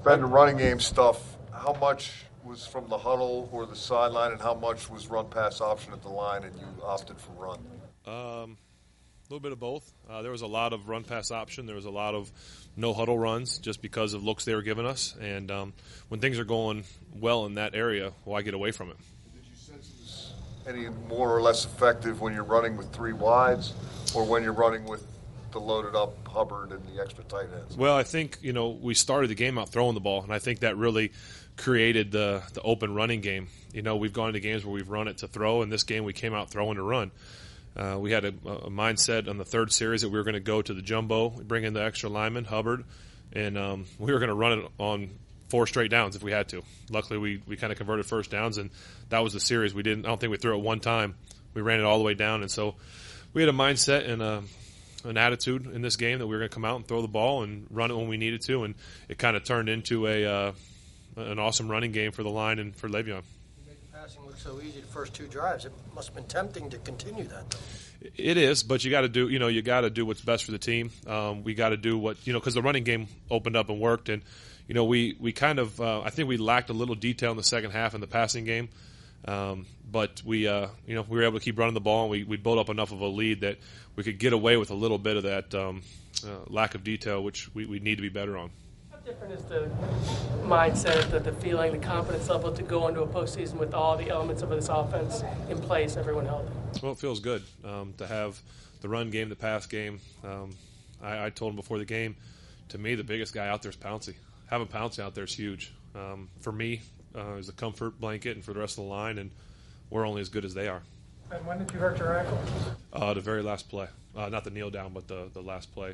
Ben, the running game stuff, how much was from the huddle or the sideline, and how much was run-pass option at the line, and you opted for run? A little bit of both. There was a lot of run-pass option. There was a lot of no-huddle runs just because of looks they were giving us. And when things are going well in that area, why get away from it? Did you sense it was any more or less effective when you're running with three wides or when you're running with the loaded-up Hubbard and the extra tight ends? Well, I think, we started the game out throwing the ball, and I think that really created the open running game. We've gone into games where we've run it to throw, and this game we came out throwing to run. We had a mindset on the third series that we were going to go to the jumbo, bring in the extra lineman, Hubbard, and we were going to run it on 4 straight downs if we had to. Luckily, we kind of converted first downs, and that was the series. I don't think we threw it one time. We ran it all the way down, and so we had a mindset and an attitude in this game that we were going to come out and throw the ball and run it when we needed to, and it kind of turned into an awesome running game for the line and for Le'Veon. Passing looked so easy the first 2 drives. It must have been tempting to continue that, though. It is, but you got to do what's best for the team. We got to do what because the running game opened up and worked, and we kind of I think we lacked a little detail in the second half in the passing game, but we were able to keep running the ball, and we built up enough of a lead that we could get away with a little bit of that lack of detail, which we need to be better on. Different is the mindset, the feeling, the confidence level to go into a postseason with all the elements of this offense in place, everyone healthy? Well, it feels good to have the run game, the pass game. I told him before the game, to me, the biggest guy out there is Pouncey. Having Pouncey out there is huge. For me, is a comfort blanket, and for the rest of the line, and we're only as good as they are. And when did you hurt your ankle? The very last play. Not the kneel down, but the last play.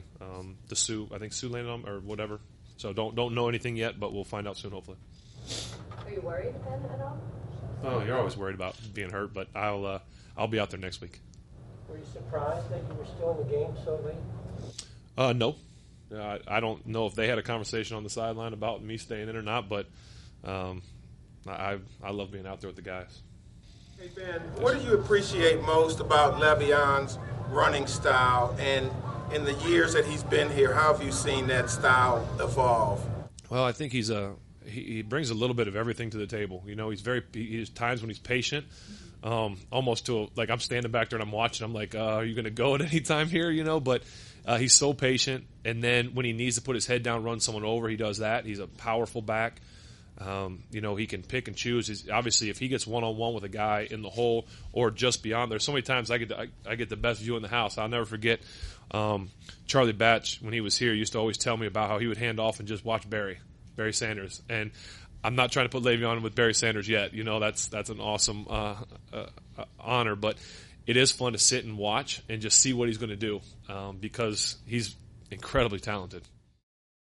I think Sue landed on or whatever. So don't know anything yet, but we'll find out soon, hopefully. Are you worried, Ben, at all? Oh, you're always worried about being hurt, but I'll be out there next week. Were you surprised that you were still in the game so late? No. I don't know if they had a conversation on the sideline about me staying in or not, but I love being out there with the guys. Hey, Ben, what do you appreciate most about Le'Veon's running style, and in the years that he's been here, how have you seen that style evolve? Well, I think he brings a little bit of everything to the table. He's times when he's patient, almost to like I'm standing back there and I'm watching. I'm like, are you going to go at any time here? But he's so patient. And then when he needs to put his head down, run someone over, he does that. He's a powerful back. He can pick and choose. Obviously, if he gets one-on-one with a guy in the hole or just beyond, there's so many times I get the best view in the house. I'll never forget Charlie Batch, when he was here, used to always tell me about how he would hand off and just watch Barry Sanders. And I'm not trying to put Le'Veon with Barry Sanders yet. That's an awesome honor. But it is fun to sit and watch and just see what he's going to do because he's incredibly talented.